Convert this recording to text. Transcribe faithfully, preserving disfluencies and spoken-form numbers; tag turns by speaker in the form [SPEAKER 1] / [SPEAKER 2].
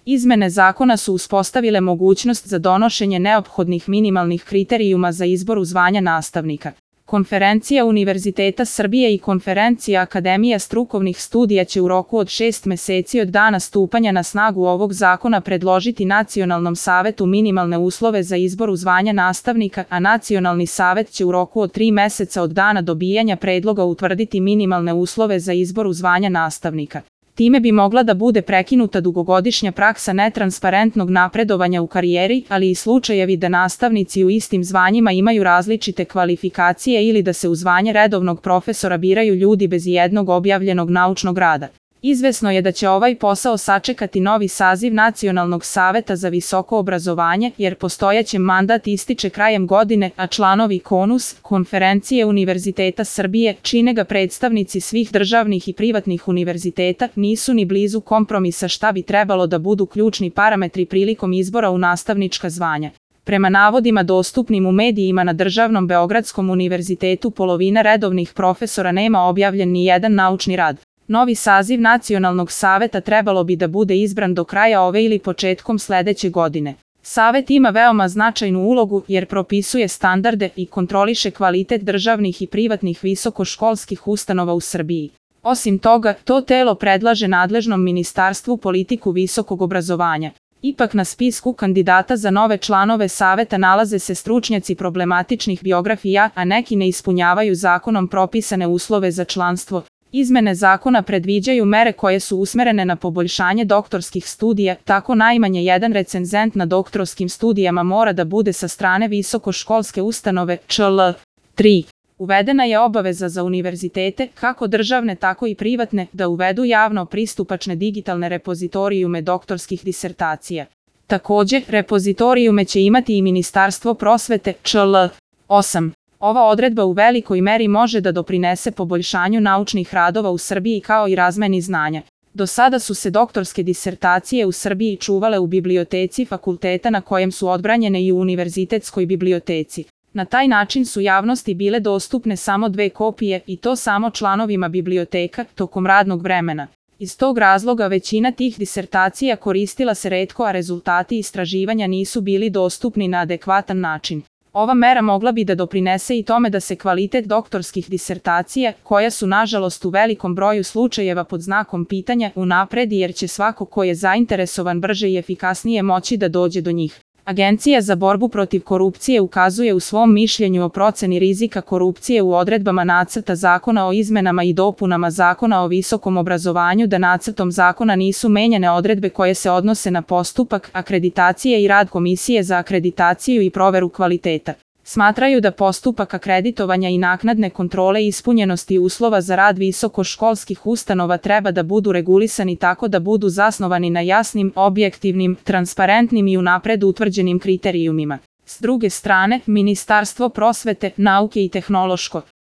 [SPEAKER 1] Izmene zakona su uspostavile mogućnost za donošenje neophodnih minimalnih kriterijuma za izbor u zvanja nastavnika. Konferencija Univerziteta Srbije i Konferencija Akademija strukovnih studija će u roku od šest meseci od dana stupanja na snagu ovog zakona predložiti Nacionalnom savetu minimalne uslove za izbor u zvanja nastavnika, a Nacionalni savet će u roku od tri meseca od dana dobijanja predloga utvrditi minimalne uslove za izbor u zvanja nastavnika. Time bi mogla da bude prekinuta dugogodišnja praksa netransparentnog napredovanja u karijeri, ali i slučajevi da nastavnici u istim zvanjima imaju različite kvalifikacije ili da se u zvanje redovnog profesora biraju ljudi bez ijednog objavljenog naučnog rada. Izvesno je da će ovaj posao sačekati novi saziv Nacionalnog saveta za visoko obrazovanje, jer postojeći mandat ističe krajem godine, a članovi KONUS, Konferencije Univerziteta Srbije, čine ga predstavnici svih državnih i privatnih univerziteta, nisu ni blizu kompromisa šta bi trebalo da budu ključni parametri prilikom izbora u nastavnička zvanja. Prema navodima dostupnim u medijima na Državnom Beogradskom univerzitetu polovina redovnih profesora nema objavljen ni jedan naučni rad. Novi saziv Nacionalnog saveta trebalo bi da bude izbran do kraja ove ili početkom sledeće godine. Savet ima veoma značajnu ulogu jer propisuje standarde i kontroliše kvalitet državnih i privatnih visokoškolskih ustanova u Srbiji. Osim toga, to telo predlaže nadležnom ministarstvu politiku visokog obrazovanja. Ipak na spisku kandidata za nove članove saveta nalaze se stručnjaci problematičnih biografija, a neki ne ispunjavaju zakonom propisane uslove za članstvo. Izmene zakona predviđaju mere koje su usmerene na poboljšanje doktorskih studija, tako najmanje jedan recenzent na doktorskim studijama mora da bude sa strane visokoškolske ustanove Č L tri. Uvedena je obaveza za univerzitete, kako državne tako i privatne, da uvedu javno pristupačne digitalne repozitorijume doktorskih disertacija. Takođe, repozitorijume će imati i Ministarstvo prosvete Č L osam. Ova odredba u velikoj meri može da doprinese poboljšanju naučnih radova u Srbiji kao i razmeni znanja. Do sada su se doktorske disertacije u Srbiji čuvale u biblioteci fakulteta na kojem su odbranjene i u univerzitetskoj biblioteci. Na taj način su javnosti bile dostupne samo dve kopije i to samo članovima biblioteka tokom radnog vremena. Iz tog razloga većina tih disertacija koristila se retko, a rezultati istraživanja nisu bili dostupni na adekvatan način. Ova mera mogla bi da doprinese i tome da se kvalitet doktorskih disertacija, koja su nažalost u velikom broju slučajeva pod znakom pitanja, unapredi jer će svako ko je zainteresovan brže i efikasnije moći da dođe do njih. Agencija za borbu protiv korupcije ukazuje u svom mišljenju o proceni rizika korupcije u odredbama nacrta zakona o izmenama i dopunama Zakona o visokom obrazovanju da nacrtom zakona nisu menjane odredbe koje se odnose na postupak akreditacije i rad Komisije za akreditaciju i proveru kvaliteta. Smatraju da postupak akreditovanja i naknadne kontrole ispunjenosti uslova za rad visokoškolskih ustanova treba da budu regulisani tako da budu zasnovani na jasnim, objektivnim, transparentnim i unapred utvrđenim kriterijumima. S druge strane, Ministarstvo prosvete, nauke i tehnološkog